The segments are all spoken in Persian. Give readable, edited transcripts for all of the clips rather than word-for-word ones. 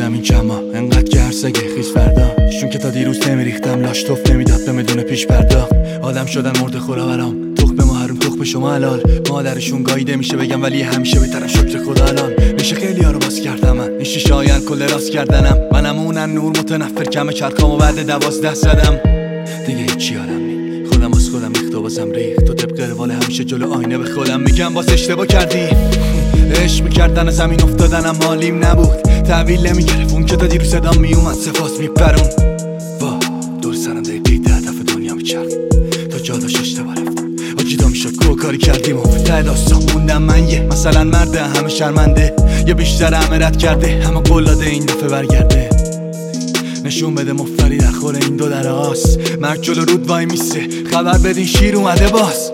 نمیدونم این کما انقدر گرسگه خیز فردا شون که تا دیروز نمیریختم لاش توف نمیداد به بدون پیش پرداخت آدم شدن مرده خورا برام تخم ما حروم تخم شما حلال مادرشون گاییده میشه بگم ولی همیشه بهترم شکر خدا الان میشه خیلی ها رو باز کردم من این شیشه آین کل راست کردنم منم اونن نور متنفر کم چرخامو بعد 12 زدم دیگه هیچی یادم نی خودم از خودم اختبازم ریخت تو طبق روال همیشه جلو آینه به خودم میگم باز اشتباه کردی عشق میکردن زمین افتادنم حالیم نبود تحویل نمیگرفت اون که تا دیرو صدام میومد سپاس میپرون وا دور سرم دقیقی 10 دفعه دنیا میچرخ تا جا داشت اشتباه رفتم آجیدا میشد کاری کردیم و ته داستان موندم من یه مثلا مرده همه شرمنده یا بیشتر همه رد کرده همه قلاده این دفعه برگرده نشون بده مفتری در خور این دو در آس مرگ جلو رود وای میسه خبر بدین شیر اومده باز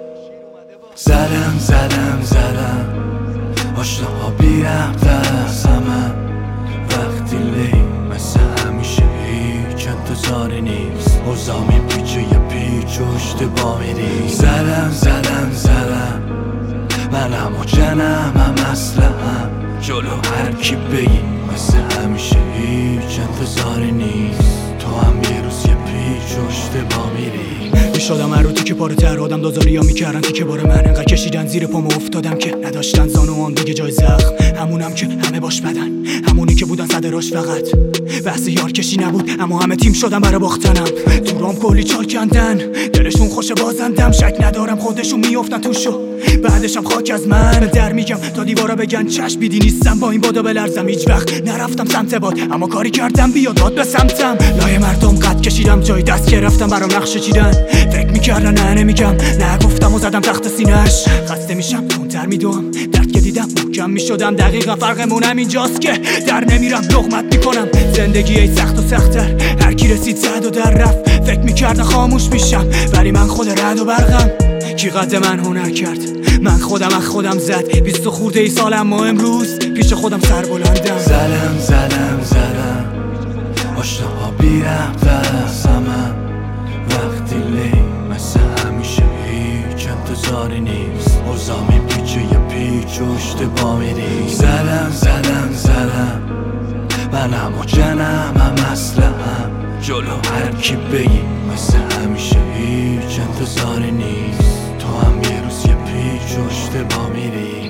زدم آشناها بی ربط از همه وقتی لی مثل همیشه هیچ انتظاری نیست اوضاع میپیچه یه پیچ و اشتباه میری زدم منم و جنم هم اسلحه‌ام جلو هر کی بگی مثل همیشه هیچ انتظاری نیست تو هم یه روز یه پیچ و اشتباه میری شدم عروتی که پاره تر آدم دازاری ها میکردن که بار من انقدر کشیدن زیر پامو افتادم که نداشتن زانوان دیگه جای زخم همونم که همه باش بدن همونی که بودن صدراش فقط بحث یار کشی نبود اما همه تیم شدن برای باختنم دورام کلی چال کندن دلشون خوش بازندم شک ندارم خودشون میافتن توشو بعدشم خاک از من در میگم تا دیوارا بگن چشم بیدی نیستم با این بادا بلرزم هیچ وقت نرفتم سمت باد اما کاری کردم بیاد داد به سمتم لای مردم قد کشیدم جای دست گرفتم برام نقشه چیدن فکر میکردن نه نمیگم نه گفتم و زدم تخت سینه‌اش خسته میشم تونتر میدوم درد که دیدم محکم میشدم دقیقا فرقمونم اینجاست که در نمیرم لقمت میکنم زندگی ای سخت و سخت‌تر هر کی رسید زد و در رفت فکر میکردن خاموش میشم ولی من خود رد و برقم کی قد من هنر کرد من خودم از خودم زد 20 خورده ای سالم ما امروز پیش خودم سر بلندم زدم آشناها بی ربط از همه وقتی لی مثل همیشه هیچ انتظاری نیست اوضاع میپیچه یه پیچ و اشتباه میری زدم منم و جنم هم اسلحه‌ام جلو هر کی بگی مثل همیشه هیچ انتظاری نیست تو هم یه روز یه پیچ و اشتباه میری